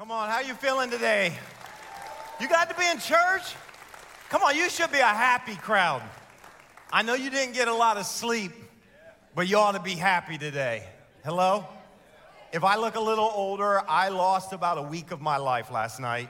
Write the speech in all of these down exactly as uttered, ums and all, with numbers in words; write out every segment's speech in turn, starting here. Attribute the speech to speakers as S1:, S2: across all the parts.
S1: Come on, how you feeling today? You got to be in church? Come on, you should be a happy crowd. I know you didn't get a lot of sleep, but you ought to be happy today. Hello? If I look a little older, I lost about a week of my life last night,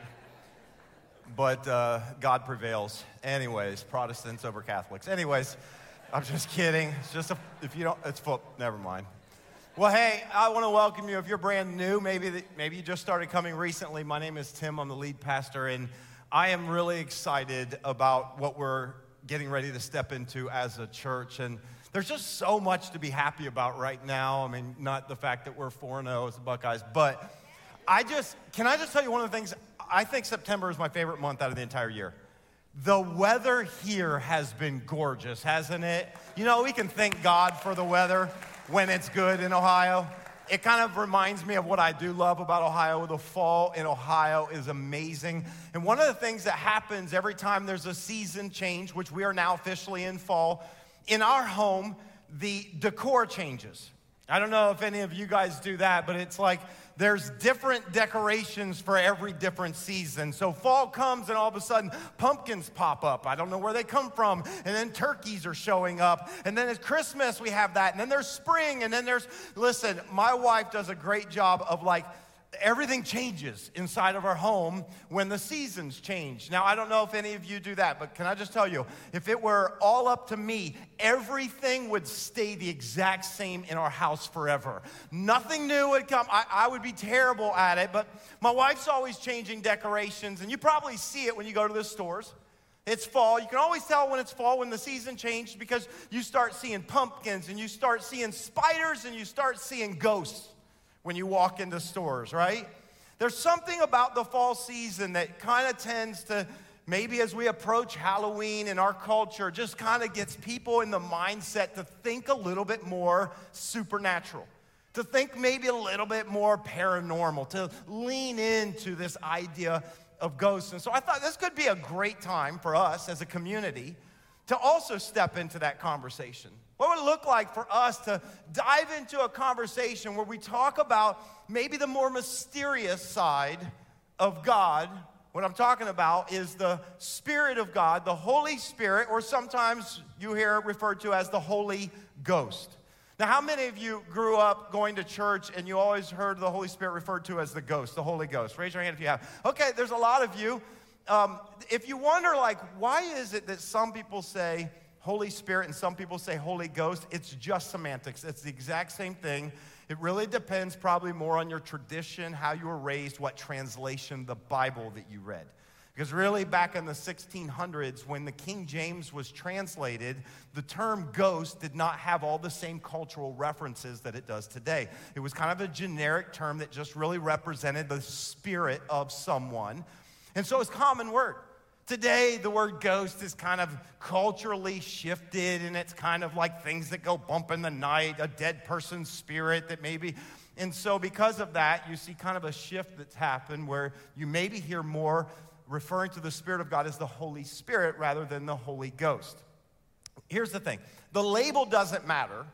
S1: but uh, God prevails. Anyways, Protestants over Catholics. Anyways, I'm just kidding. It's just a, if you don't, it's foot. Never mind. Well, hey, I want to welcome you. If you're brand new, maybe the, maybe you just started coming recently. My name is Tim. I'm the lead pastor, and I am really excited about what we're getting ready to step into as a church. And there's just so much to be happy about right now. I mean, not the fact that we're four and oh as the Buckeyes, but I just, can I just tell you one of the things? I think September is my favorite month out of the entire year. The weather here has been gorgeous, hasn't it? You know, we can thank God for the weather when it's good in Ohio. It kind of reminds me of what I do love about Ohio. The fall in Ohio is amazing. And one of the things that happens every time there's a season change, which we are now officially in fall, in our home, the decor changes. I don't know if any of you guys do that, but it's like there's different decorations for every different season. So fall comes and all of a sudden pumpkins pop up. I don't know where they come from. And then turkeys are showing up. And then at Christmas we have that. And then there's spring. And then there's, listen, my wife does a great job of like, everything changes inside of our home when the seasons change. Now, I don't know if any of you do that, but can I just tell you, if it were all up to me, everything would stay the exact same in our house forever. Nothing new would come. I, I would be terrible at it, but my wife's always changing decorations, and you probably see it when you go to the stores. It's fall. You can always tell when it's fall, when the season changed, because you start seeing pumpkins, and you start seeing spiders, and you start seeing ghosts when you walk into stores, right? There's something about the fall season that kind of tends to, maybe as we approach Halloween in our culture, just kind of gets people in the mindset to think a little bit more supernatural, to think maybe a little bit more paranormal, to lean into this idea of ghosts. And so I thought this could be a great time for us as a community to also step into that conversation. What would it look like for us to dive into a conversation where we talk about maybe the more mysterious side of God? What I'm talking about is the Spirit of God, the Holy Spirit, or sometimes you hear it referred to as the Holy Ghost. Now, how many of you grew up going to church and you always heard the Holy Spirit referred to as the Ghost, the Holy Ghost? Raise your hand if you have. Okay, there's a lot of you. Um, if you wonder, like, why is it that some people say Holy Spirit and some people say Holy Ghost, it's just semantics. It's the exact same thing. It really depends probably more on your tradition, how you were raised, what translation, the Bible that you read. Because really back in the sixteen hundreds, when the King James was translated, the term ghost did not have all the same cultural references that it does today. It was kind of a generic term that just really represented the spirit of someone. And so it's a common word. Today, the word ghost is kind of culturally shifted, and it's kind of like things that go bump in the night, a dead person's spirit that maybe, and so because of that, you see kind of a shift that's happened where you maybe hear more referring to the Spirit of God as the Holy Spirit rather than the Holy Ghost. Here's the thing. The label doesn't matter.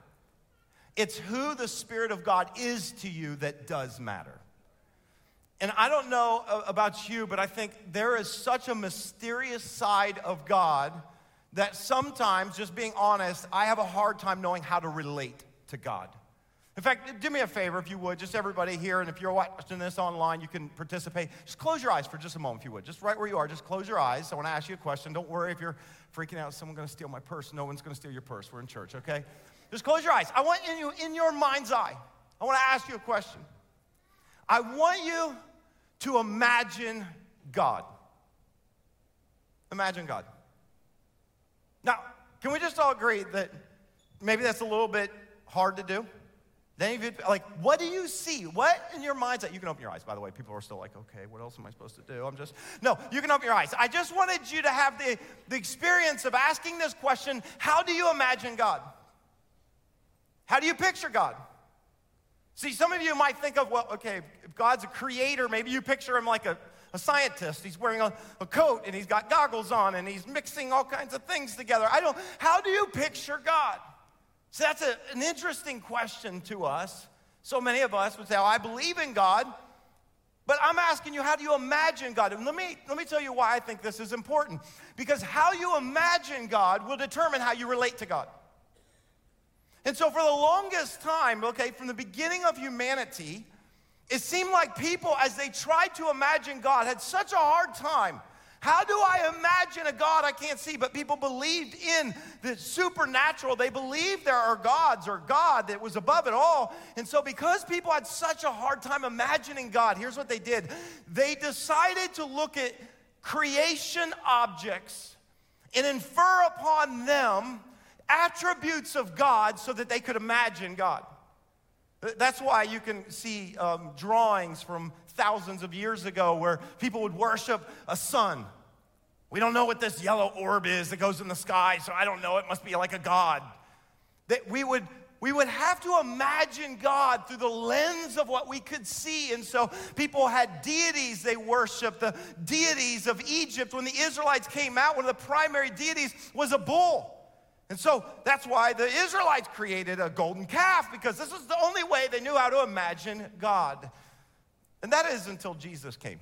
S1: It's who the Spirit of God is to you that does matter. And I don't know about you, but I think there is such a mysterious side of God that sometimes, just being honest, I have a hard time knowing how to relate to God. In fact, do me a favor if you would, just everybody here, and if you're watching this online, you can participate. Just close your eyes for just a moment if you would. Just right where you are, just close your eyes. I want to ask you a question. Don't worry if you're freaking out, someone's going to steal my purse. No one's going to steal your purse. We're in church, okay? Just close your eyes. I want you, in your mind's eye, I want to ask you a question. I want you to imagine God. Imagine God. Now, can we just all agree that maybe that's a little bit hard to do? Then if you, like, what do you see? What in your mind's eye? You can open your eyes, by the way. People are still like, okay, what else am I supposed to do? I'm just, no, you can open your eyes. I just wanted you to have the, the experience of asking this question, how do you imagine God? How do you picture God? See, some of you might think of, well, okay, if God's a creator, maybe you picture him like a, a scientist. He's wearing a, a coat, and he's got goggles on, and he's mixing all kinds of things together. I don't, how do you picture God? So that's a, an interesting question to us. So many of us would say, oh, I believe in God, But I'm asking you, how do you imagine God? And let me, let me tell you why I think this is important. Because how you imagine God will determine how you relate to God. And so for the longest time, okay, from the beginning of humanity, it seemed like people, as they tried to imagine God, had such a hard time. How do I imagine a God I can't see? But people believed in the supernatural. They believed there are gods or God that was above it all. And so because people had such a hard time imagining God, here's what they did. They decided to look at creation objects and infer upon them attributes of God so that they could imagine God. That's why you can see um, drawings from thousands of years ago where people would worship a sun. We don't know what this yellow orb is that goes in the sky, so I don't know. It must be like a god. That we would we would have to imagine God through the lens of what we could see. And so people had deities they worshiped, the deities of Egypt. When the Israelites came out, one of the primary deities was a bull. And so that's why the Israelites created a golden calf, because this was the only way they knew how to imagine God. And that is until Jesus came.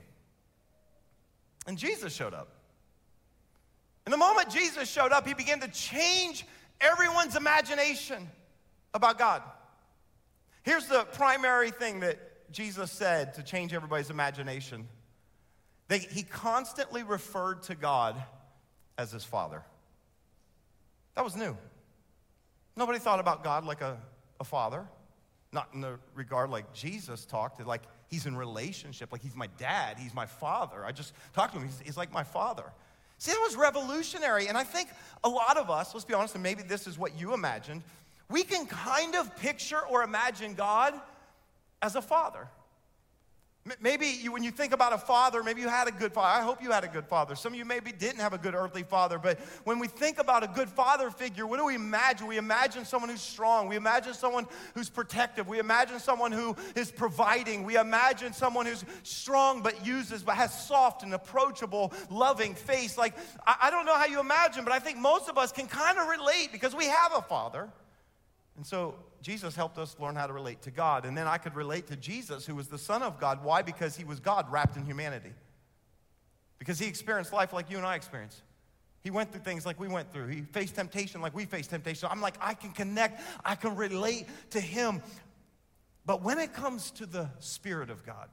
S1: And Jesus showed up. And the moment Jesus showed up, he began to change everyone's imagination about God. Here's the primary thing that Jesus said to change everybody's imagination. They, he constantly referred to God as his Father. That was new. Nobody thought about God like a, a father. Not in the regard like Jesus talked, like he's in relationship, like he's my dad, he's my father. I just talked to him, he's, he's like my father. See, that was revolutionary, and I think a lot of us, let's be honest, and maybe this is what you imagined, we can kind of picture or imagine God as a father. Maybe you, when you think about a father, maybe you had a good father. I hope you had a good father. Some of you maybe didn't have a good earthly father, but when we think about a good father figure, what do we imagine? We imagine someone who's strong. We imagine someone who's protective. We imagine someone who is providing. We imagine someone who's strong but uses, but has soft and approachable, loving face. Like, I, I don't know how you imagine, but I think most of us can kind of relate because we have a father. And so Jesus helped us learn how to relate to God. And then I could relate to Jesus, who was the Son of God. Why? Because he was God wrapped in humanity. Because he experienced life like you and I experience. He went through things like we went through. He faced temptation like we faced temptation. I'm like, I can connect. I can relate to him. But when it comes to the Spirit of God,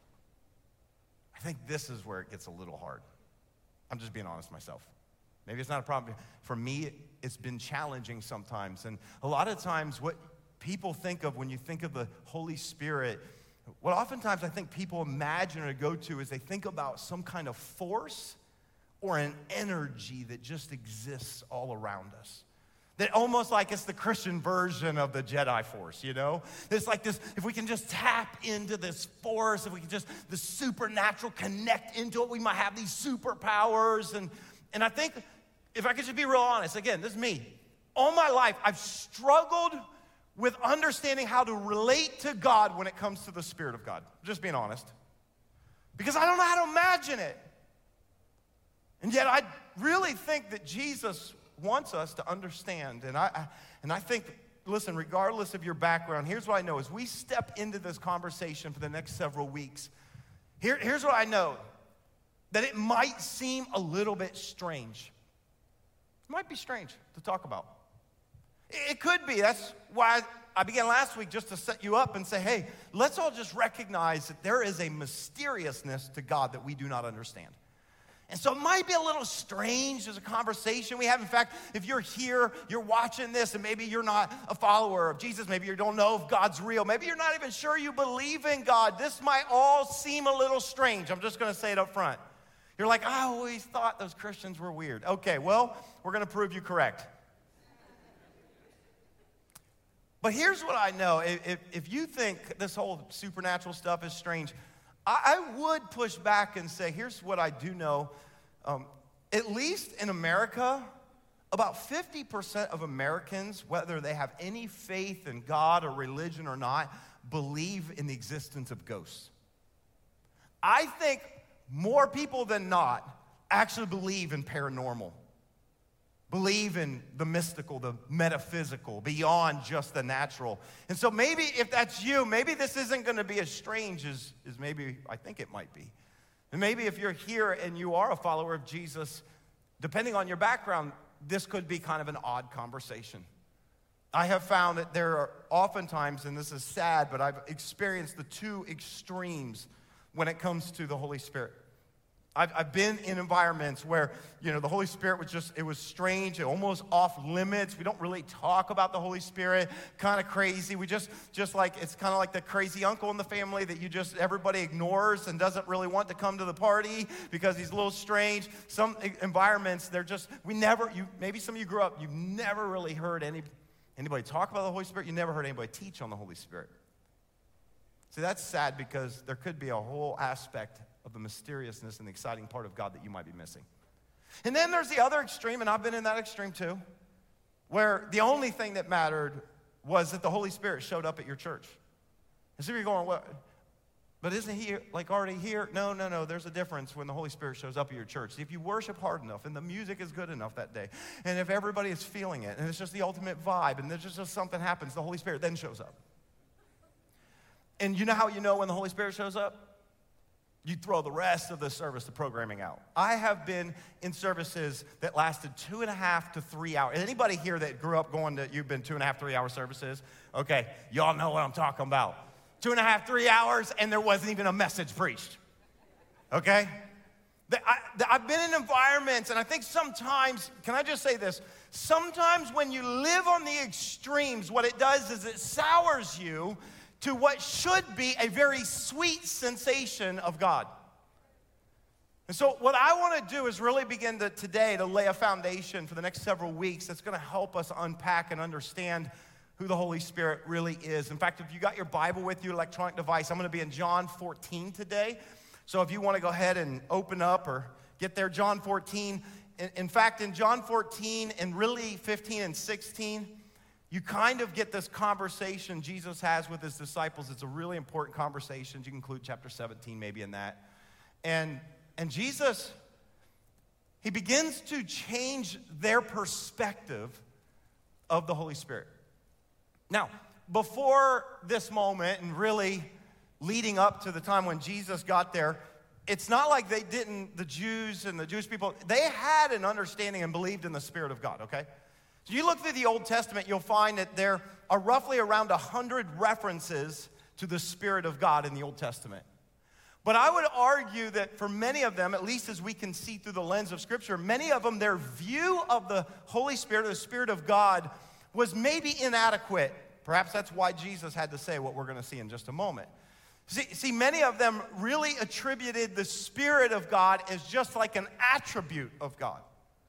S1: I think this is where it gets a little hard. I'm just being honest myself. Maybe it's not a problem. For me, it's been challenging sometimes. And a lot of times what people think of when you think of the Holy Spirit, what oftentimes I think people imagine or go to is they think about some kind of force or an energy that just exists all around us. That almost like it's the Christian version of the Jedi Force, you know? It's like this, if we can just tap into this force, if we can just, the supernatural, connect into it, we might have these superpowers. And, and I think, if I could just be real honest, again, this is me. All my life, I've struggled with understanding how to relate to God when it comes to the Spirit of God. Just being honest. Because I don't know how to imagine it. And yet I really think that Jesus wants us to understand. And I, I and I think, listen, regardless of your background, here's what I know. As we step into this conversation for the next several weeks, here, here's what I know. That it might seem a little bit strange. It might be strange to talk about. It could be. That's why I began last week just to set you up and say, hey, let's all just recognize that there is a mysteriousness to God that we do not understand. And so it might be a little strange as a conversation we have. In fact, if you're here, you're watching this, and maybe you're not a follower of Jesus, maybe you don't know if God's real, maybe you're not even sure you believe in God, this might all seem a little strange. I'm just going to say it up front. You're like, I always thought those Christians were weird. Okay, well, we're going to prove you correct. But here's what I know. If, if you think this whole supernatural stuff is strange, I, I would push back and say, here's what I do know. Um, at least in America, about fifty percent of Americans, whether they have any faith in God or religion or not, believe in the existence of ghosts. I think more people than not actually believe in paranormal. believe in the mystical, the metaphysical, beyond just the natural. And so maybe if that's you, maybe this isn't going to be as strange as, as maybe I think it might be. And maybe if you're here and you are a follower of Jesus, depending on your background, this could be kind of an odd conversation. I have found that there are oftentimes, and this is sad, but I've experienced the two extremes when it comes to the Holy Spirit. I've, I've been in environments where, you know, the Holy Spirit was just, it was strange, almost off limits. We don't really talk about the Holy Spirit, kind of crazy. We just, just like, it's kind of like the crazy uncle in the family that you just, everybody ignores and doesn't really want to come to the party because he's a little strange. Some environments, they're just, we never, you maybe some of you grew up, you've never really heard any, anybody talk about the Holy Spirit. You never heard anybody teach on the Holy Spirit. See, that's sad because there could be a whole aspect of the mysteriousness and the exciting part of God that you might be missing. And then there's the other extreme, and I've been in that extreme too, where the only thing that mattered was that the Holy Spirit showed up at your church. And so you're going, what? But isn't he like already here? No, no, no, there's a difference when the Holy Spirit shows up at your church. See, if you worship hard enough and the music is good enough that day, and if everybody is feeling it, and it's just the ultimate vibe, and there's just, just something happens, the Holy Spirit then shows up. And you know how you know when the Holy Spirit shows up? You throw the rest of the service, the programming out. I have been in services that lasted two and a half to three hours. Anybody here that grew up going to, you've been two and a half, three hour services? Okay, y'all know what I'm talking about. Two and a half, three hours, and there wasn't even a message preached. Okay? I, I've been in environments, and I think sometimes, can I just say this? Sometimes when you live on the extremes, what it does is it sours you to what should be a very sweet sensation of God. And so what I want to do is really begin to, today to lay a foundation for the next several weeks that's going to help us unpack and understand who the Holy Spirit really is. In fact, if you got your Bible with you, electronic device, I'm going to be in John fourteen today. So if you want to go ahead and open up or get there, John fourteen. In, in fact, in John fourteen and really fifteen and sixteen, you kind of get this conversation Jesus has with his disciples. It's a really important conversation. You can include chapter seventeen maybe in that. And, and Jesus, he begins to change their perspective of the Holy Spirit. Now, before this moment and really leading up to the time when Jesus got there, it's not like they didn't, the Jews and the Jewish people, they had an understanding and believed in the Spirit of God, okay? So you look through the Old Testament, you'll find that there are roughly around one hundred references to the Spirit of God in the Old Testament. But I would argue that for many of them, at least as we can see through the lens of Scripture, many of them, their view of the Holy Spirit, or the Spirit of God, was maybe inadequate. Perhaps that's why Jesus had to say what we're going to see in just a moment. See, see, many of them really attributed the Spirit of God as just like an attribute of God.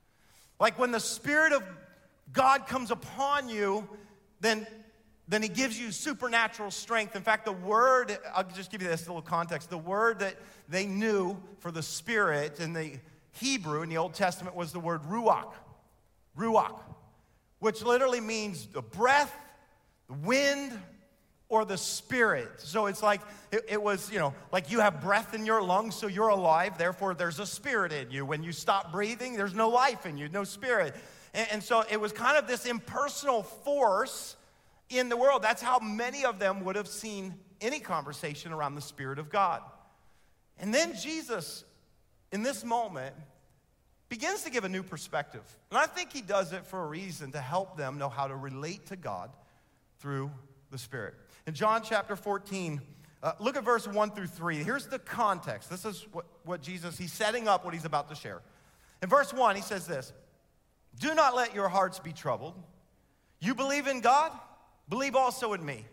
S1: Like when the Spirit of God comes upon you, then, then he gives you supernatural strength. In fact, the word, I'll just give you this little context. The word that they knew for the Spirit in the Hebrew, in the Old Testament, was the word ruach. Ruach, which literally means the breath, the wind, or the Spirit. So it's like, it, it was, you know, like you have breath in your lungs, so you're alive, therefore there's a spirit in you. When you stop breathing, there's no life in you, no spirit. And, and so it was kind of this impersonal force in the world. That's how many of them would have seen any conversation around the Spirit of God. And then Jesus, in this moment, begins to give a new perspective. And I think he does it for a reason, to help them know how to relate to God through the Spirit. In John chapter fourteen, uh, look at verse one through three. Here's the context. This is what, what Jesus, he's setting up what he's about to share. In verse one, he says this: "Do not let your hearts be troubled. You believe in God, believe also in me.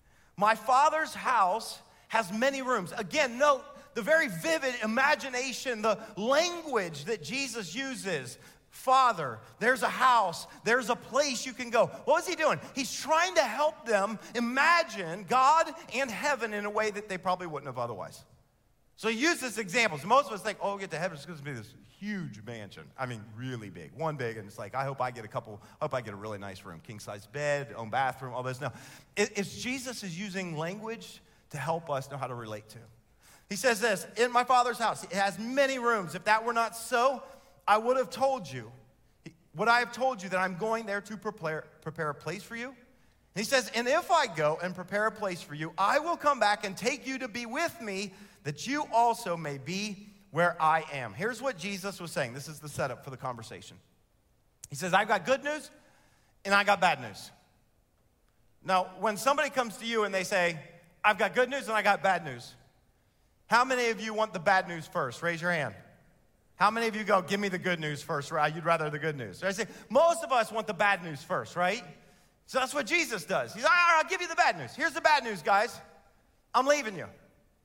S1: My Father's house has many rooms." Again, note the very vivid imagination, the language that Jesus uses. Father, there's a house, there's a place you can go. What was he doing? He's trying to help them imagine God and heaven in a way that they probably wouldn't have otherwise. So he uses examples. Most of us think, oh, we'll get to heaven, it's going to be this huge mansion. I mean, really big. One big, and it's like, I hope I get a couple, I hope I get a really nice room. King-size bed, own bathroom, all this. No, it, it's Jesus is using language to help us know how to relate to. He says this: "In my Father's house, it has many rooms. If that were not so, I would have told you." what I have told you, that I'm going there to prepare, prepare a place for you. And he says, and if I go and prepare a place for you, I will come back and take you to be with me, that you also may be where I am. Here's what Jesus was saying. This is the setup for the conversation. He says, I've got good news and I got bad news. Now, when somebody comes to you and they say, I've got good news and I got bad news, how many of you want the bad news first? Raise your hand. How many of you go, give me the good news first, right? You'd rather the good news. I say, most of us want the bad news first, right? So that's what Jesus does. He's like, all right, I'll give you the bad news. Here's the bad news, guys. I'm leaving you.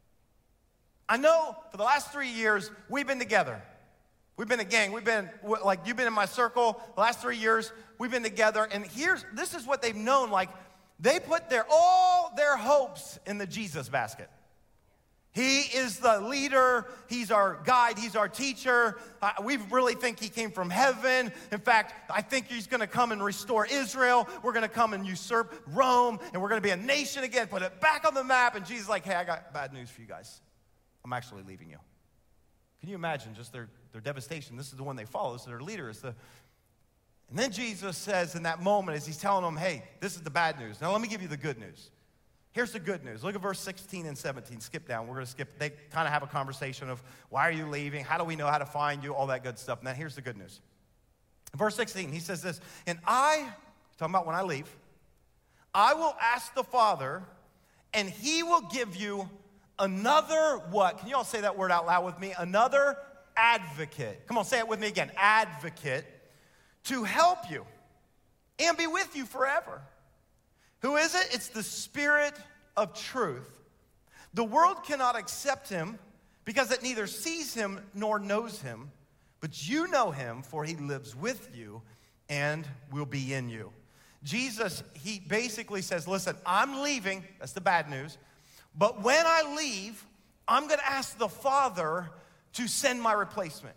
S1: I know for the last three years, we've been together. We've been a gang. We've been, like, you've been in my circle the last three years. We've been together. And here's, this is what they've known. Like, they put their, all their hopes in the Jesus basket. He is the leader. He's our guide. He's our teacher. Uh, we really think he came from heaven. In fact, I think he's going to come and restore Israel. We're going to come and usurp Rome, and we're going to be a nation again, put it back on the map. And Jesus is like, hey, I got bad news for you guys. I'm actually leaving you. Can you imagine just their, their devastation? This is the one they follow. This is their leader. It's the, and then Jesus says in that moment, as he's telling them, hey, this is the bad news. Now let me give you the good news. Here's the good news. Look at verse sixteen and seventeen. Skip down. We're going to skip. They kind of have a conversation of why are you leaving? How do we know how to find you? All that good stuff. Now here's the good news. In verse sixteen, he says this, and I, talking about when I leave, I will ask the Father, and he will give you another what? Can you all say that word out loud with me? Another advocate. Come on, say it with me again. Advocate, to help you and be with you forever. Who is it? It's the Spirit of truth. The world cannot accept him because it neither sees him nor knows him, but you know him, for he lives with you and will be in you. Jesus, he basically says, listen, I'm leaving. That's the bad news. But when I leave, I'm going to ask the Father to send my replacement.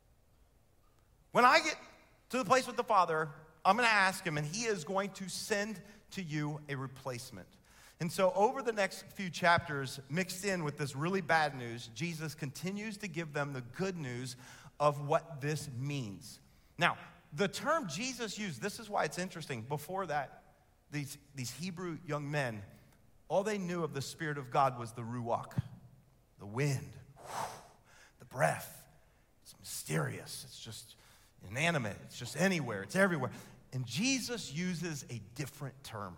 S1: When I get to the place with the Father, I'm going to ask him, and he is going to send to you a replacement. And so over the next few chapters, mixed in with this really bad news, Jesus continues to give them the good news of what this means. Now, the term Jesus used, this is why it's interesting. Before that, these, these Hebrew young men, all they knew of the Spirit of God was the ruach, the wind, the breath. It's mysterious. It's just inanimate. It's just anywhere. It's everywhere. And Jesus uses a different term.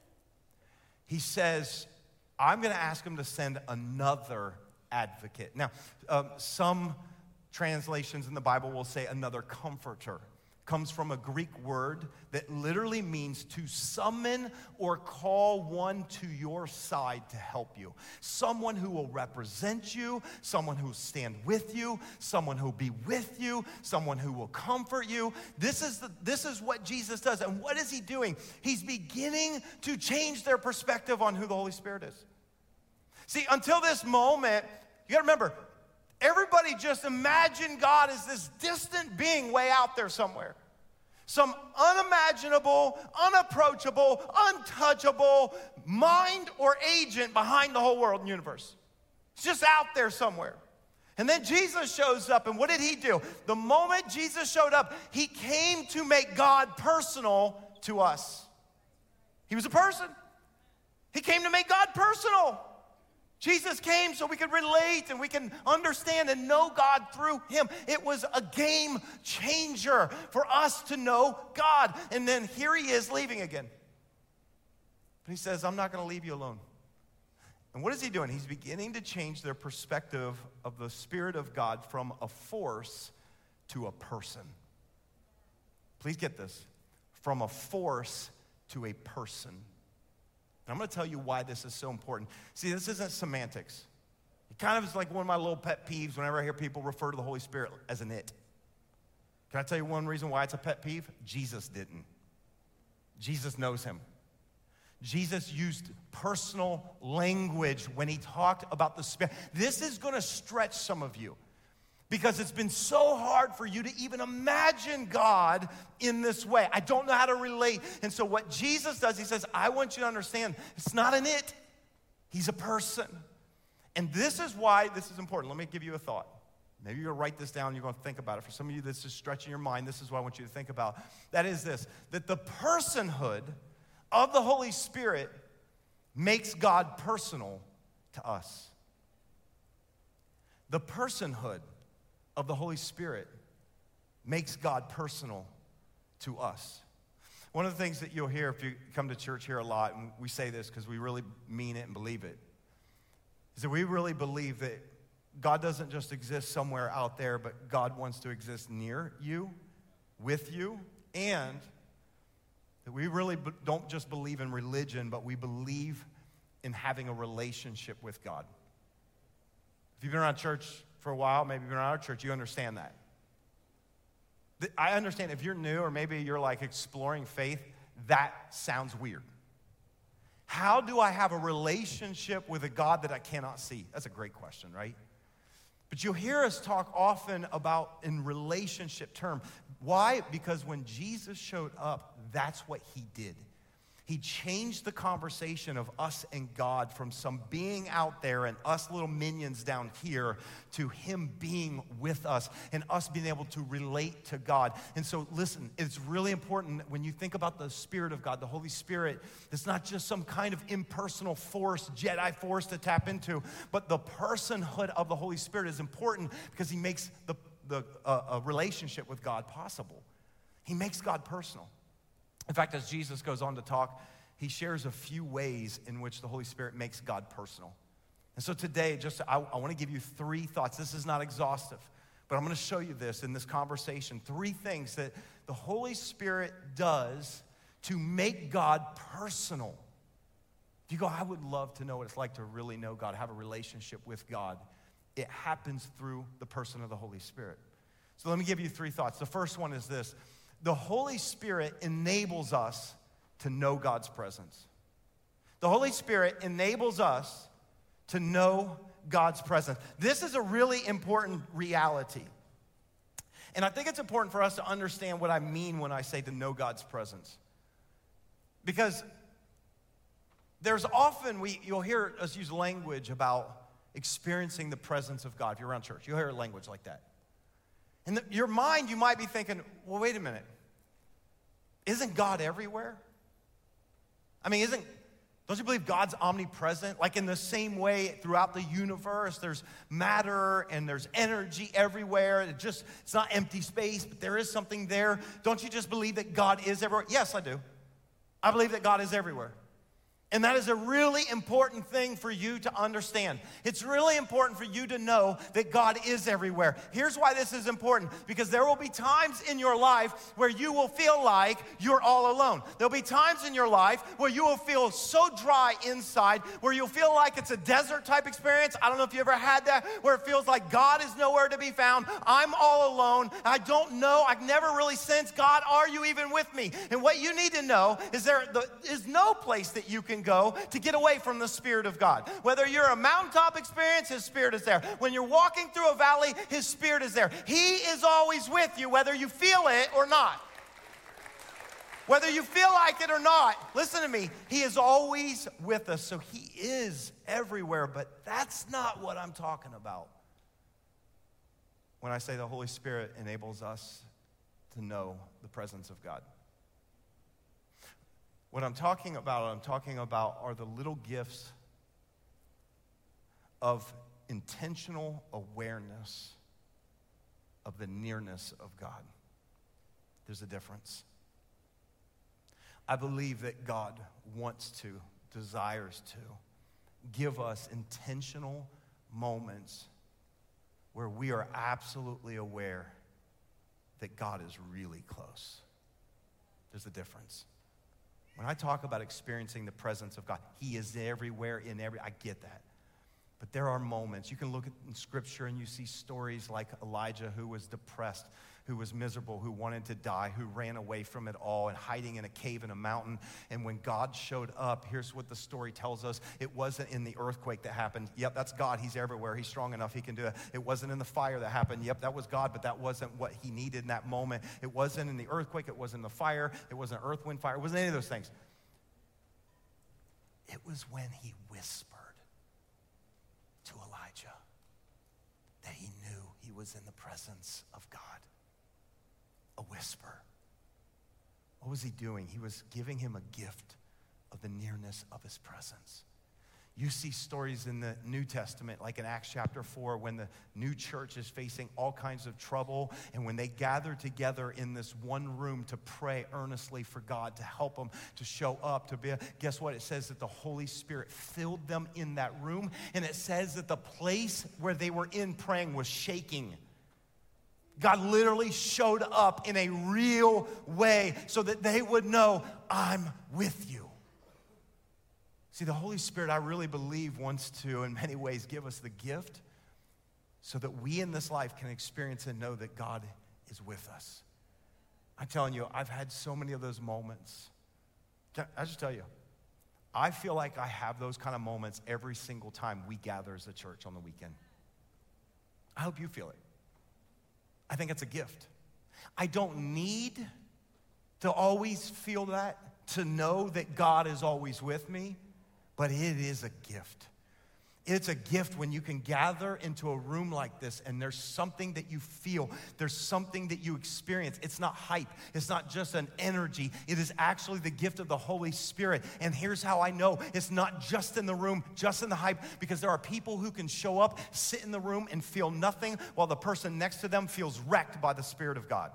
S1: He says, I'm going to ask him to send another advocate. Now, um, some translations in the Bible will say another comforter. Comes from a Greek word that literally means to summon or call one to your side to help you. Someone who will represent you, someone who will stand with you, someone who will be with you, someone who will comfort you. This is, the, this is what Jesus does. And what is he doing? He's beginning to change their perspective on who the Holy Spirit is. See, until this moment, you gotta remember, everybody just imagined God as this distant being way out there somewhere. Some unimaginable, unapproachable, untouchable mind or agent behind the whole world and universe. It's just out there somewhere. And then Jesus shows up, and what did he do? The moment Jesus showed up, he came to make God personal to us. He was a person. He came to make God personal. Jesus came so we could relate and we can understand and know God through him. It was a game changer for us to know God. And then here he is leaving again. But he says, I'm not going to leave you alone. And what is he doing? He's beginning to change their perspective of the Spirit of God from a force to a person. Please get this. From a force to a person. I'm going to tell you why this is so important. See, this isn't semantics. It kind of is like one of my little pet peeves whenever I hear people refer to the Holy Spirit as an it. Can I tell you one reason why it's a pet peeve? Jesus didn't. Jesus knows him. Jesus used personal language when he talked about the Spirit. This is going to stretch some of you because it's been so hard for you to even imagine God in this way. I don't know how to relate. And so what Jesus does, he says, I want you to understand, it's not an it. He's a person. And this is why this is important. Let me give you a thought. Maybe you're going to write this down and you're going to think about it. For some of you, this is stretching your mind. This is what I want you to think about. That is this, that the personhood of the Holy Spirit makes God personal to us. The personhood of the Holy Spirit makes God personal to us. One of the things that you'll hear if you come to church here a lot, and we say this because we really mean it and believe it, is that we really believe that God doesn't just exist somewhere out there, but God wants to exist near you, with you, and that we really don't just believe in religion, but we believe in having a relationship with God. If you've been around church for a while, maybe you've been around our church, you understand that. I understand if you're new or maybe you're like exploring faith, that sounds weird. How do I have a relationship with a God that I cannot see? That's a great question, right? But you'll hear us talk often about in relationship term. Why? Because when Jesus showed up, that's what he did. He changed the conversation of us and God from some being out there and us little minions down here to him being with us and us being able to relate to God. And so listen, it's really important when you think about the Spirit of God, the Holy Spirit, it's not just some kind of impersonal force, Jedi force to tap into, but the personhood of the Holy Spirit is important because he makes the, the uh, a relationship with God possible. He makes God personal. In fact, as Jesus goes on to talk, he shares a few ways in which the Holy Spirit makes God personal. And so today, just I, I want to give you three thoughts. This is not exhaustive, but I'm going to show you this in this conversation. Three things that the Holy Spirit does to make God personal. If you go, I would love to know what it's like to really know God, have a relationship with God. It happens through the person of the Holy Spirit. So let me give you three thoughts. The first one is this. The Holy Spirit enables us to know God's presence. The Holy Spirit enables us to know God's presence. This is a really important reality. And I think it's important for us to understand what I mean when I say to know God's presence. Because there's often, we you'll hear us use language about experiencing the presence of God. If you're around church, you'll hear language like that. In the, your mind, you might be thinking, well, wait a minute. Isn't God everywhere? I mean, isn't, don't you believe God's omnipresent? Like in the same way throughout the universe, there's matter and there's energy everywhere. It just, it's not empty space, but there is something there. Don't you just believe that God is everywhere? Yes, I do. I believe that God is everywhere. And that is a really important thing for you to understand. It's really important for you to know that God is everywhere. Here's why this is important. Because there will be times in your life where you will feel like you're all alone. There'll be times in your life where you will feel so dry inside, where you'll feel like it's a desert type experience. I don't know if you ever had that, where it feels like God is nowhere to be found. I'm all alone. I don't know. I've never really sensed, God, are you even with me? And what you need to know is there is no place that you can go to get away from the Spirit of God. Whether you're a mountaintop experience, his Spirit is there. When you're walking through a valley, his Spirit is there. He is always with you, whether you feel it or not. Whether you feel like it or not, listen to me, he is always with us. So he is everywhere, but that's not what I'm talking about when I say the Holy Spirit enables us to know the presence of God. What I'm talking about, what I'm talking about are the little gifts of intentional awareness of the nearness of God. There's a difference. I believe that God wants to, desires to, give us intentional moments where we are absolutely aware that God is really close. There's a difference. When I talk about experiencing the presence of God, he is everywhere in every, I get that. But there are moments, you can look at in Scripture and you see stories like Elijah, who was depressed, who was miserable, who wanted to die, who ran away from it all and hiding in a cave in a mountain. And when God showed up, here's what the story tells us. It wasn't in the earthquake that happened. Yep, that's God. He's everywhere. He's strong enough. He can do it. It wasn't in the fire that happened. Yep, that was God, but that wasn't what he needed in that moment. It wasn't in the earthquake. It wasn't in the fire. It wasn't earth, wind, fire. It wasn't any of those things. It was when he whispered to Elijah that he knew he was in the presence of God. A whisper. What was he doing? He was giving him a gift of the nearness of his presence. You see stories in the New Testament, like in Acts chapter four, when the new church is facing all kinds of trouble, and when they gather together in this one room to pray earnestly for God to help them to show up, to be, guess what? It says that the Holy Spirit filled them in that room, and it says that the place where they were in praying was shaking. God literally showed up in a real way so that they would know, I'm with you. See, the Holy Spirit, I really believe, wants to, in many ways, give us the gift so that we in this life can experience and know that God is with us. I'm telling you, I've had so many of those moments. I just tell you, I feel like I have those kind of moments every single time we gather as a church on the weekend. I hope you feel it. I think it's a gift. I don't need to always feel that, to know that God is always with me. But it is a gift. It's a gift when you can gather into a room like this and there's something that you feel. There's something that you experience. It's not hype. It's not just an energy. It is actually the gift of the Holy Spirit. And here's how I know. It's not just in the room, just in the hype, because there are people who can show up, sit in the room, and feel nothing while the person next to them feels wrecked by the Spirit of God.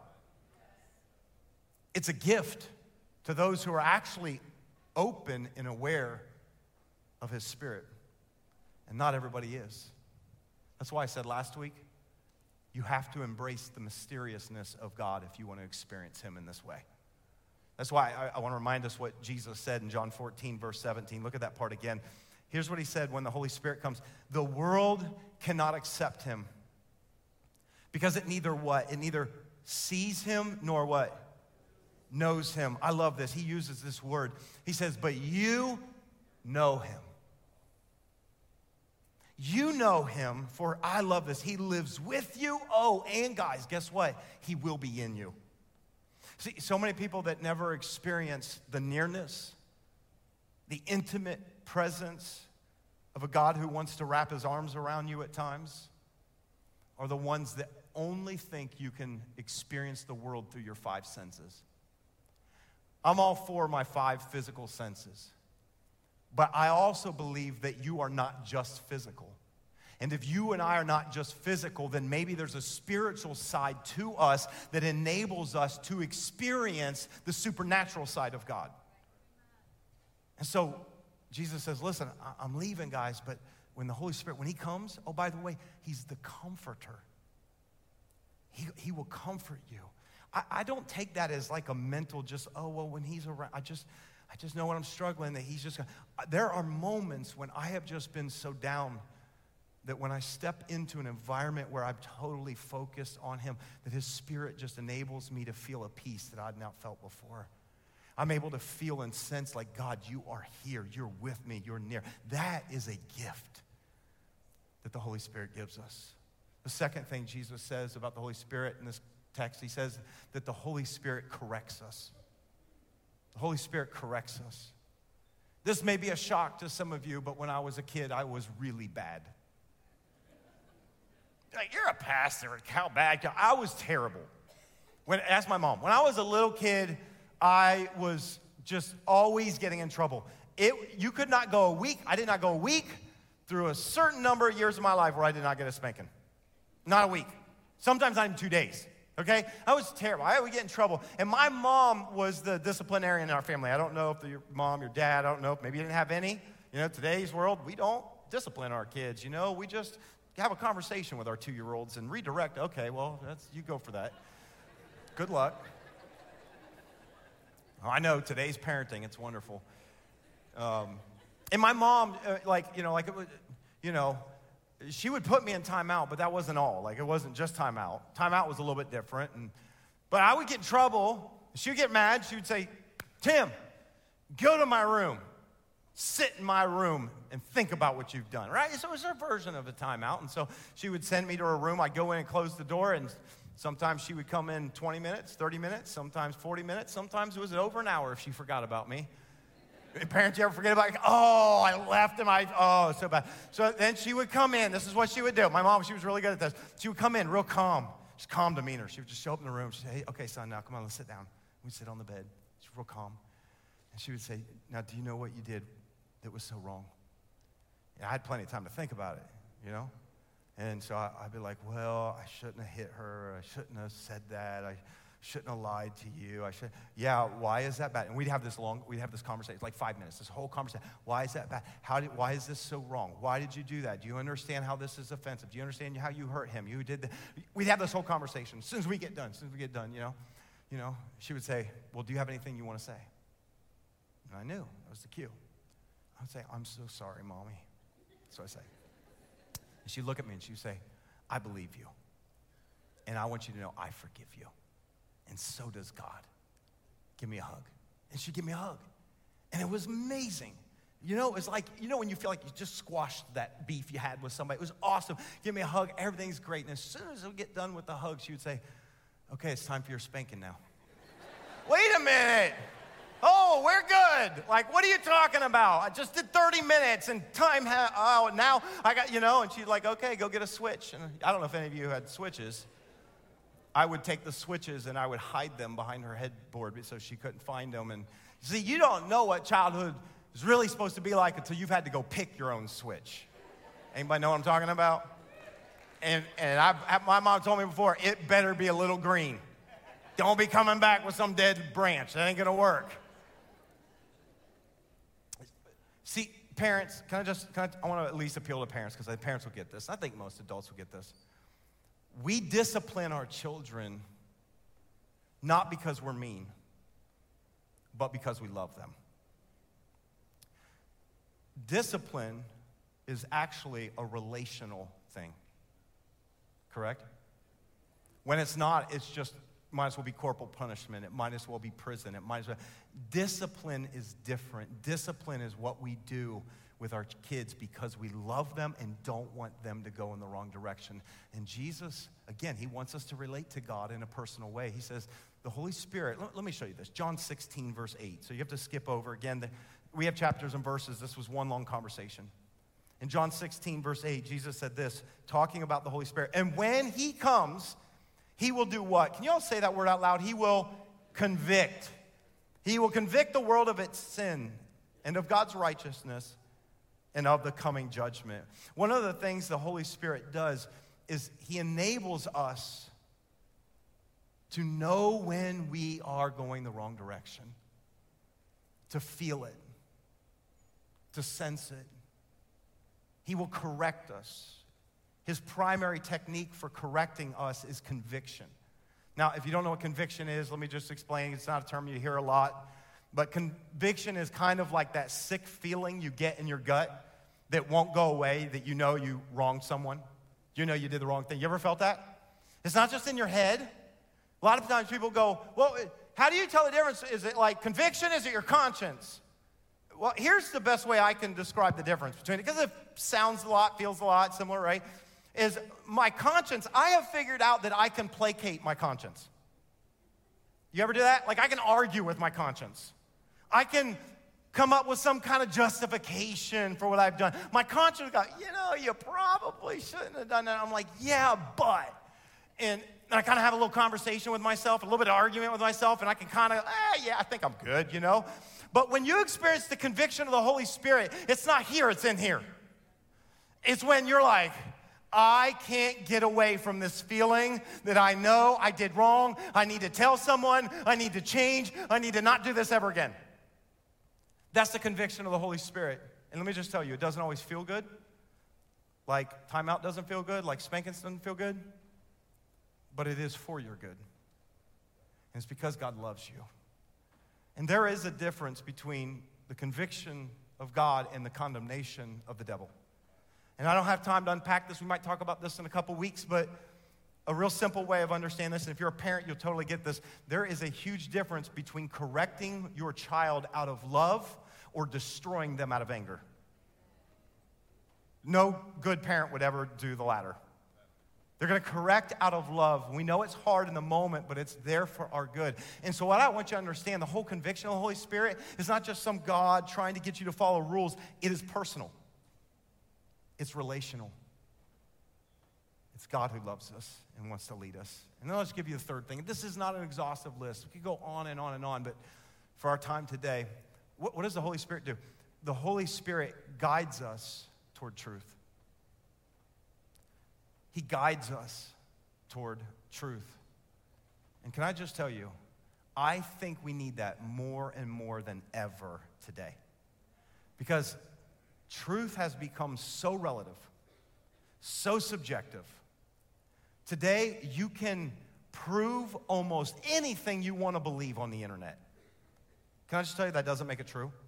S1: It's a gift to those who are actually open and aware of his Spirit. And not everybody is. That's why I said last week, you have to embrace the mysteriousness of God if you want to experience him in this way. That's why I, I want to remind us what Jesus said in John fourteen, verse seventeen. Look at that part again. Here's what he said when the Holy Spirit comes. The world cannot accept him because it neither what? It neither sees him nor what? Knows him. I love this. He uses this word. He says, but you know him. You know him, for I love this. He lives with you. Oh, and guys, guess what? He will be in you. See, so many people that never experience the nearness, the intimate presence of a God who wants to wrap his arms around you at times are the ones that only think you can experience the world through your five senses. I'm all for my five physical senses. But I also believe that you are not just physical. And if you and I are not just physical, then maybe there's a spiritual side to us that enables us to experience the supernatural side of God. And so Jesus says, listen, I'm leaving, guys, but when the Holy Spirit, when he comes, oh, by the way, he's the comforter. He, he will comfort you. I, I don't take that as like a mental just, oh, well, when he's around, I just... I just know when I'm struggling that he's just gonna, there are moments when I have just been so down that when I step into an environment where I'm totally focused on him, that his Spirit just enables me to feel a peace that I'd not felt before. I'm able to feel and sense like, God, you are here, you're with me, you're near. That is a gift that the Holy Spirit gives us. The second thing Jesus says about the Holy Spirit in this text, he says that the Holy Spirit corrects us. The Holy Spirit corrects us. This may be a shock to some of you, but when I was a kid, I was really bad. Like, you're a pastor, how bad? I was terrible. When, ask my mom. When I was a little kid, I was just always getting in trouble. It, you could not go a week, I did not go a week through a certain number of years of my life where I did not get a spanking. Not a week. Sometimes not even two days. Okay? I was terrible. I would get in trouble. And my mom was the disciplinarian in our family. I don't know if your mom, your dad, I don't know if maybe you didn't have any. You know, today's world, we don't discipline our kids. You know, we just have a conversation with our two-year-olds and redirect. Okay, well, that's you go for that. Good luck. Oh, I know, today's parenting, it's wonderful. Um, and my mom, uh, like, you know, like, it was, you know, she would put me in timeout, but that wasn't all. Like, it wasn't just timeout. Timeout was a little bit different. And, but I would get in trouble. She would get mad. She would say, Tim, go to my room. Sit in my room and think about what you've done, right? So it was her version of a timeout. And so she would send me to her room. I'd go in and close the door, and sometimes she would come in twenty minutes, thirty minutes, sometimes forty minutes. Sometimes it was over an hour if she forgot about me. Parents, you ever forget about it? Oh, I left him. I, oh, so bad. So then she would come in. This is what she would do. My mom, she was really good at this. She would come in real calm, just calm demeanor. She would just show up in the room. She'd say, hey, okay, son, now come on, let's sit down. We'd sit on the bed. She's real calm. And she would say, now, do you know what you did that was so wrong? And I had plenty of time to think about it, you know? And so I, I'd be like, well, I shouldn't have hit her. I shouldn't have said that. I shouldn't have lied to you. I should. Yeah, why is that bad? And we'd have this long, we'd have this conversation, like five minutes, this whole conversation. Why is that bad? How did, why is this so wrong? Why did you do that? Do you understand how this is offensive? Do you understand how you hurt him? You did that. We'd have this whole conversation. As soon as we get done, as soon as we get done, you know, you know, she would say, well, do you have anything you want to say? And I knew, that was the cue. I would say, I'm so sorry, Mommy. So I say. And she'd look at me and she'd say, I believe you. And I want you to know I forgive you. And so does God. Give me a hug. And she'd give me a hug. And it was amazing. You know, it's like, you know when you feel like you just squashed that beef you had with somebody. It was awesome. Give me a hug. Everything's great. And as soon as we get done with the hug, she would say, okay, it's time for your spanking now. Wait a minute. Oh, we're good. Like, what are you talking about? I just did thirty minutes and time, ha- oh, now I got, you know, and she's like, okay, go get a switch. And I don't know if any of you had switches. I would take the switches and I would hide them behind her headboard so she couldn't find them. And see, you don't know what childhood is really supposed to be like until you've had to go pick your own switch. Anybody know what I'm talking about? And and I've, my mom told me before, it better be a little green. Don't be coming back with some dead branch. That ain't gonna work. See, parents, can I just, can I, I want to at least appeal to parents because the parents will get this. I think most adults will get this. We discipline our children not because we're mean, but because we love them. Discipline is actually a relational thing, correct? When it's not, it's just, might as well be corporal punishment. It might as well be prison. It might as well. Discipline is different. Discipline is what we do with our kids because we love them and don't want them to go in the wrong direction. And Jesus, again, he wants us to relate to God in a personal way. He says, the Holy Spirit, let, let me show you this. John sixteen, verse eight. So you have to skip over. Again, the, we have chapters and verses. This was one long conversation. In John sixteen, verse eight, Jesus said this, talking about the Holy Spirit. And when he comes, he will do what? Can you all say that word out loud? He will convict. He will convict the world of its sin and of God's righteousness and of the coming judgment. One of the things the Holy Spirit does is he enables us to know when we are going the wrong direction, to feel it, to sense it. He will correct us. His primary technique for correcting us is conviction. Now, if you don't know what conviction is, let me just explain. It's not a term you hear a lot. But conviction is kind of like that sick feeling you get in your gut that won't go away, that you know you wronged someone. You know you did the wrong thing. You ever felt that? It's not just in your head. A lot of times people go, well, how do you tell the difference? Is it like conviction? Is it your conscience? Well, here's the best way I can describe the difference between it, because it sounds a lot, feels a lot similar, right? Is my conscience, I have figured out that I can placate my conscience. You ever do that? Like I can argue with my conscience. I can come up with some kind of justification for what I've done. My conscience goes, you know, you probably shouldn't have done that. I'm like, yeah, but. And I kind of have a little conversation with myself, a little bit of argument with myself, and I can kind of, eh, yeah, I think I'm good, you know. But when you experience the conviction of the Holy Spirit, it's not here, it's in here. It's when you're like, I can't get away from this feeling that I know I did wrong. I need to tell someone. I need to change. I need to not do this ever again. That's the conviction of the Holy Spirit. And let me just tell you, it doesn't always feel good. Like timeout doesn't feel good. Like spanking doesn't feel good. But it is for your good. And it's because God loves you. And there is a difference between the conviction of God and the condemnation of the devil. And I don't have time to unpack this. We might talk about this in a couple weeks, but a real simple way of understanding this, and if you're a parent, you'll totally get this. There is a huge difference between correcting your child out of love or destroying them out of anger. No good parent would ever do the latter. They're going to correct out of love. We know it's hard in the moment, but it's there for our good. And so what I want you to understand, the whole conviction of the Holy Spirit is not just some God trying to get you to follow rules. It is personal. It's relational. It's God who loves us and wants to lead us. And then I'll just give you the third thing. This is not an exhaustive list. We could go on and on and on, but for our time today, what, what does the Holy Spirit do? The Holy Spirit guides us toward truth. He guides us toward truth. And can I just tell you, I think we need that more and more than ever today. Because truth has become so relative, so subjective. Today, you can prove almost anything you want to believe on the internet. Can I just tell you that doesn't make it true?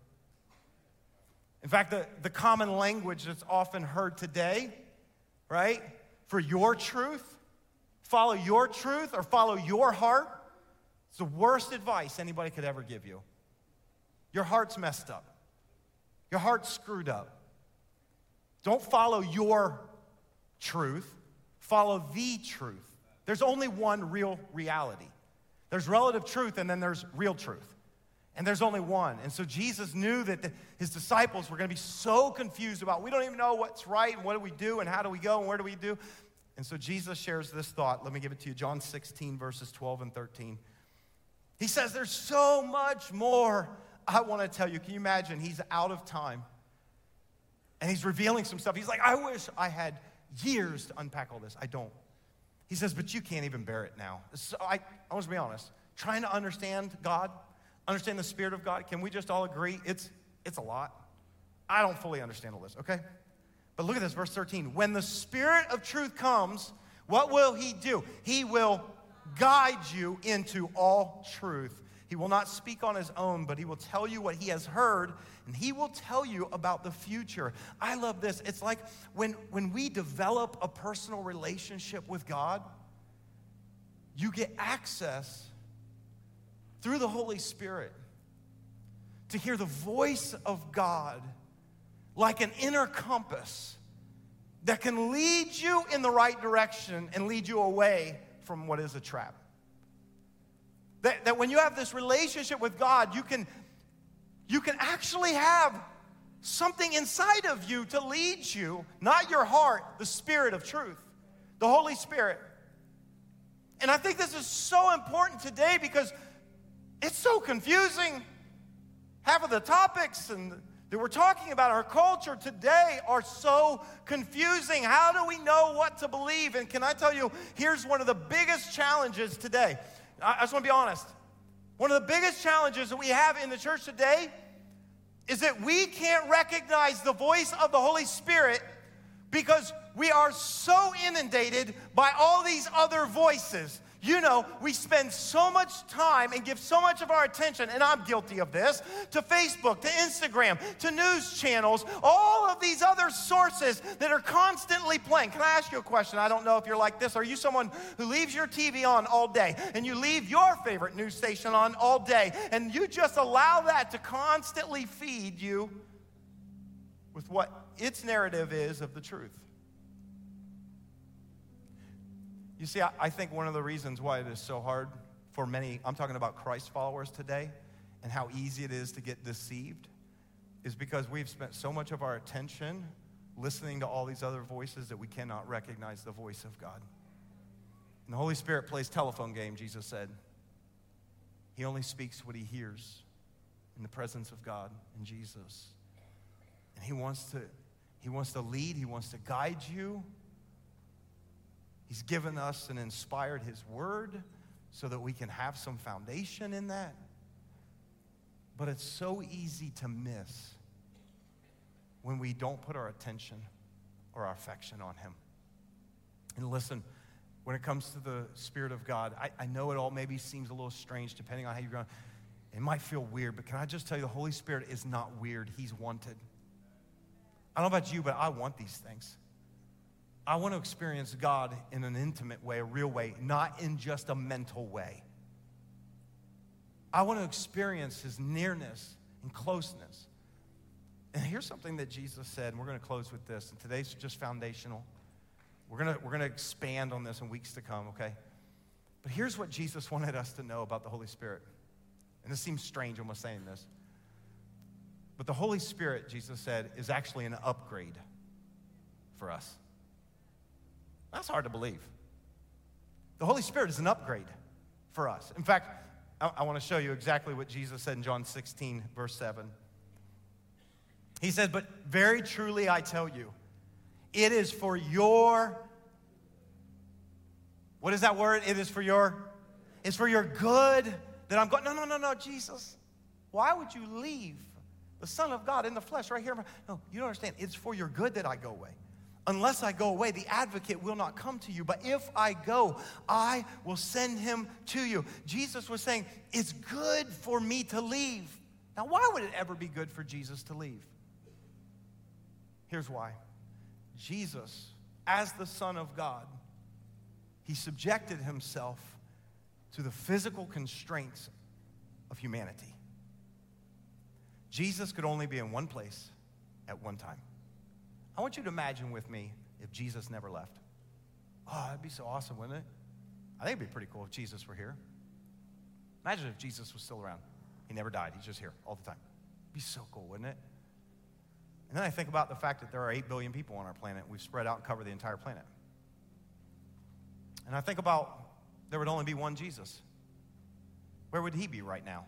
S1: In fact, the, the common language that's often heard today, right? For your truth, follow your truth or follow your heart, it's the worst advice anybody could ever give you. Your heart's messed up. Your heart's screwed up. Don't follow your truth. Follow the truth. There's only one real reality. There's relative truth and then there's real truth. And there's only one. And so Jesus knew that the, his disciples were going to be so confused about, we don't even know what's right and what do we do and how do we go and where do we do. And so Jesus shares this thought. Let me give it to you. John sixteen, verses twelve and thirteen. He says, there's so much more I want to tell you. Can you imagine? He's out of time. And he's revealing some stuff. He's like, I wish I had years to unpack all this. I don't. He says, but you can't even bear it now. So I, I want to be honest. Trying to understand God, understand the Spirit of God, can we just all agree it's, it's a lot? I don't fully understand all this, okay? But look at this, verse thirteen. When the Spirit of truth comes, what will he do? He will guide you into all truth. He will not speak on his own, but he will tell you what he has heard, and he will tell you about the future. I love this. It's like when, when we develop a personal relationship with God, you get access through the Holy Spirit to hear the voice of God like an inner compass that can lead you in the right direction and lead you away from what is a trap. That, that when you have this relationship with God, you can, you can actually have something inside of you to lead you, not your heart, the Spirit of truth, the Holy Spirit. And I think this is so important today because it's so confusing. Half of the topics and that we're talking about our culture today are so confusing. How do we know what to believe? And can I tell you, here's one of the biggest challenges today. I just want to be honest. One of the biggest challenges that we have in the church today is that we can't recognize the voice of the Holy Spirit because we are so inundated by all these other voices. You know, we spend so much time and give so much of our attention, and I'm guilty of this, to Facebook, to Instagram, to news channels, all of these other sources that are constantly playing. Can I ask you a question? I don't know if you're like this. Are you someone who leaves your T V on all day, and you leave your favorite news station on all day, and you just allow that to constantly feed you with what its narrative is of the truth? You see, I, I think one of the reasons why it is so hard for many, I'm talking about Christ followers today, and how easy it is to get deceived, is because we've spent so much of our attention listening to all these other voices that we cannot recognize the voice of God. And the Holy Spirit plays telephone game, Jesus said. He only speaks what he hears in the presence of God and Jesus. And he wants to, he wants to lead, he wants to guide you. He's given us and inspired his word so that we can have some foundation in that. But it's so easy to miss when we don't put our attention or our affection on him. And listen, when it comes to the Spirit of God, I, I know it all maybe seems a little strange depending on how you're going. It might feel weird, but can I just tell you, the Holy Spirit is not weird. He's wanted. I don't know about you, but I want these things. I want to experience God in an intimate way, a real way, not in just a mental way. I want to experience his nearness and closeness. And here's something that Jesus said, and we're going to close with this, and today's just foundational. We're gonna, we're gonna expand on this in weeks to come, okay? But here's what Jesus wanted us to know about the Holy Spirit. And this seems strange almost saying this. But the Holy Spirit, Jesus said, is actually an upgrade for us. That's hard to believe. The Holy Spirit is an upgrade for us. In fact, I, I want to show you exactly what Jesus said in John sixteen, verse seven. He said, but very truly I tell you, it is for your, what is that word? It is for your, it's for your good that I'm going. No, no, no, no, Jesus. Why would you leave the Son of God in the flesh right here? No, you don't understand. It's for your good that I go away. Unless I go away, the advocate will not come to you. But if I go, I will send him to you. Jesus was saying, it's good for me to leave. Now, why would it ever be good for Jesus to leave? Here's why. Jesus, as the Son of God, he subjected himself to the physical constraints of humanity. Jesus could only be in one place at one time. I want you to imagine with me if Jesus never left. Oh, that'd be so awesome, wouldn't it? I think it'd be pretty cool if Jesus were here. Imagine if Jesus was still around. He never died. He's just here all the time. It'd be so cool, wouldn't it? And then I think about the fact that there are eight billion people on our planet. We've spread out and covered the entire planet. And I think about there would only be one Jesus. Where would he be right now?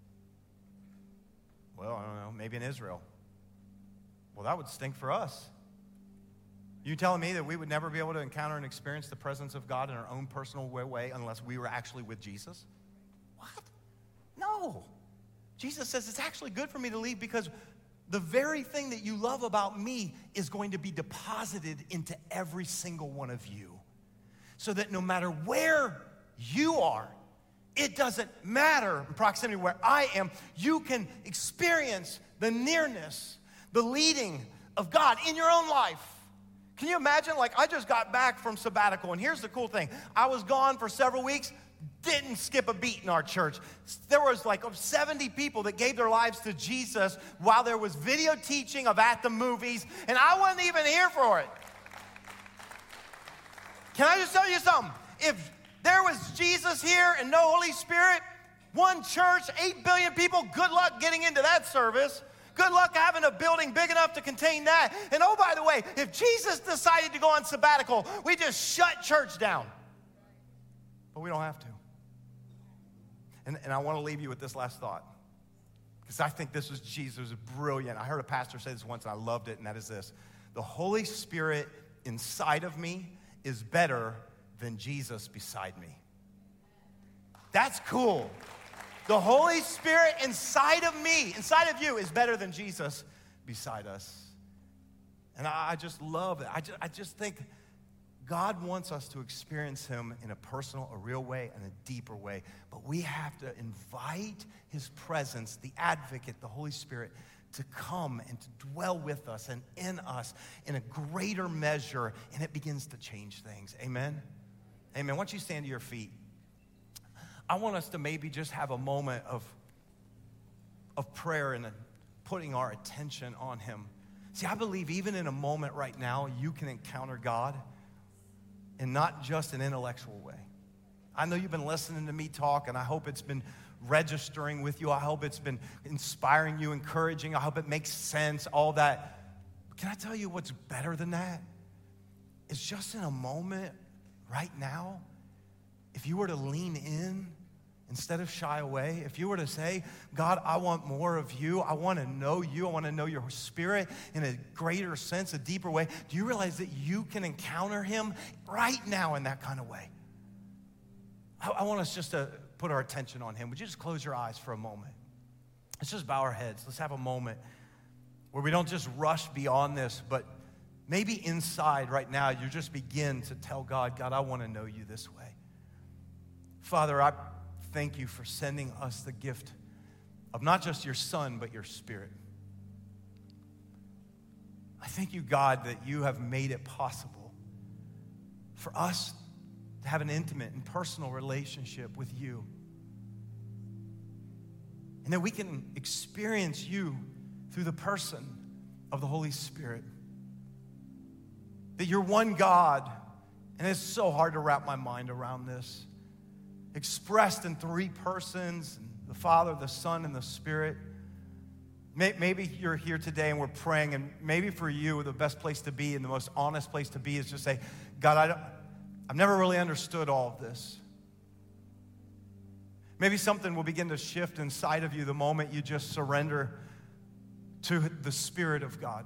S1: Well, I don't know, maybe in Israel. Well, that would stink for us. You telling me that we would never be able to encounter and experience the presence of God in our own personal way unless we were actually with Jesus? What? No. Jesus says it's actually good for me to leave because the very thing that you love about me is going to be deposited into every single one of you. So that no matter where you are, it doesn't matter in proximity where I am, you can experience the nearness, the leading of God in your own life. Can you imagine? Like, I just got back from sabbatical, and here's the cool thing. I was gone for several weeks, didn't skip a beat in our church. There was like seventy people that gave their lives to Jesus while there was video teaching of At the Movies, and I wasn't even here for it. Can I just tell you something? If there was Jesus here and no Holy Spirit, one church, eight billion people, good luck getting into that service. Good luck having a building big enough to contain that. And oh, by the way, if Jesus decided to go on sabbatical, we just shut church down. But we don't have to. And, and I want to leave you with this last thought, because I think this was Jesus, brilliant. I heard a pastor say this once, and I loved it, and that is this. The Holy Spirit inside of me is better than Jesus beside me. That's cool. The Holy Spirit inside of me, inside of you, is better than Jesus beside us. And I, I just love it. I just, I just think God wants us to experience him in a personal, a real way, and a deeper way. But we have to invite his presence, the advocate, the Holy Spirit, to come and to dwell with us and in us in a greater measure, and it begins to change things. Amen? Amen. Once you stand to your feet, I want us to maybe just have a moment of, of prayer and putting our attention on him. See, I believe even in a moment right now, you can encounter God in not just an intellectual way. I know you've been listening to me talk, and I hope it's been registering with you. I hope it's been inspiring you, encouraging. I hope it makes sense, all that. But can I tell you what's better than that? It's just in a moment right now, if you were to lean in instead of shy away, if you were to say, God, I want more of you. I want to know you. I want to know your spirit in a greater sense, a deeper way. Do you realize that you can encounter him right now in that kind of way? I, I want us just to put our attention on him. Would you just close your eyes for a moment? Let's just bow our heads. Let's have a moment where we don't just rush beyond this, but maybe inside right now, you just begin to tell God, God, I want to know you this way. Father, I thank you for sending us the gift of not just your Son, but your Spirit. I thank you, God, that you have made it possible for us to have an intimate and personal relationship with you. And that we can experience you through the person of the Holy Spirit. That you're one God And it's so hard to wrap my mind around this. Expressed in three persons, the Father, the Son, and the Spirit. Maybe you're here today and we're praying, and maybe for you, the best place to be and the most honest place to be is just say, God, I don't, I've never really understood all of this. Maybe something will begin to shift inside of you the moment you just surrender to the Spirit of God.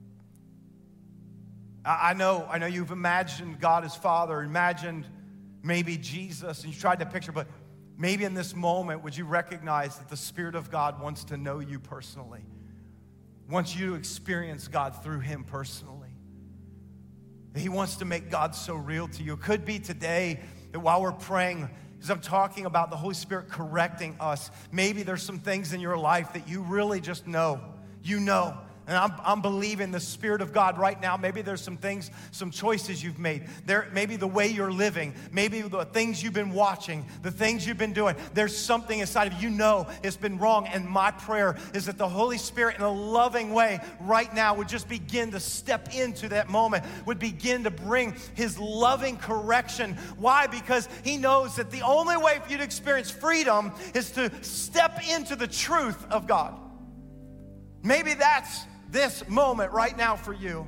S1: I know, I know you've imagined God as Father, imagined maybe Jesus, and you tried to picture, but maybe in this moment, would you recognize that the Spirit of God wants to know you personally, wants you to experience God through Him personally. He wants to make God so real to you. It could be today that while we're praying, because I'm talking about the Holy Spirit correcting us, maybe there's some things in your life that you really just know, you know. And I'm, I'm believing the Spirit of God right now. Maybe there's some things, some choices you've made. There, maybe the way you're living, maybe the things you've been watching, the things you've been doing. There's something inside of you, you know it's been wrong. And my prayer is that the Holy Spirit in a loving way right now would just begin to step into that moment, would begin to bring His loving correction. Why? Because He knows that the only way for you to experience freedom is to step into the truth of God. Maybe that's this moment right now for you.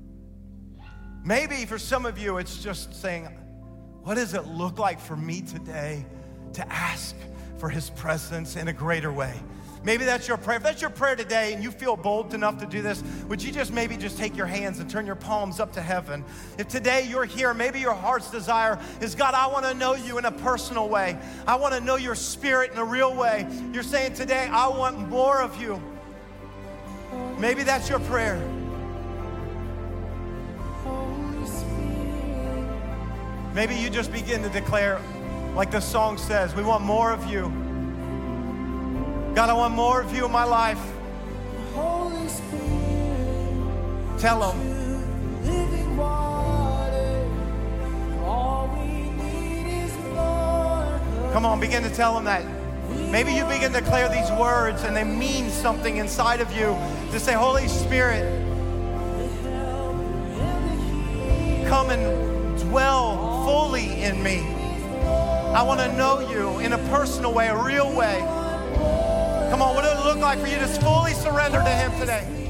S1: Maybe for some of you, it's just saying, what does it look like for me today to ask for His presence in a greater way? Maybe that's your prayer. If that's your prayer today and you feel bold enough to do this, would you just maybe just take your hands and turn your palms up to heaven? If today you're here, maybe your heart's desire is, God, I want to know you in a personal way. I want to know your Spirit in a real way. You're saying today, I want more of you. Maybe that's your prayer. Maybe you just begin to declare, like the song says, we want more of you. God, I want more of you in my life. Tell Him. Come on, begin to tell Him that. Maybe you begin to declare these words and they mean something inside of you. To say, Holy Spirit, come and dwell fully in me. I want to know you in a personal way, a real way. Come on, what does it look like for you to fully surrender to Him today?